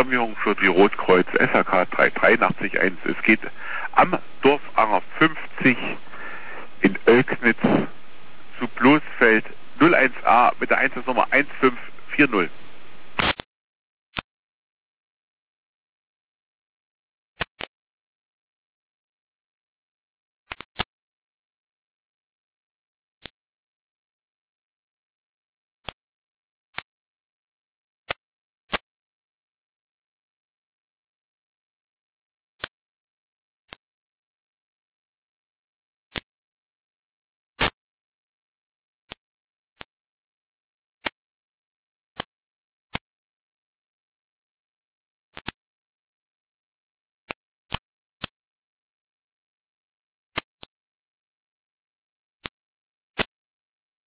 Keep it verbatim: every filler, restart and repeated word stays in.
Alarmierung für die Rotkreuz S H K drei drei acht eins. Es geht am Dorfanger fünfzig in Oelknitz zu Bloßfeld null eins A mit der Einsatznummer eins fünf vier null.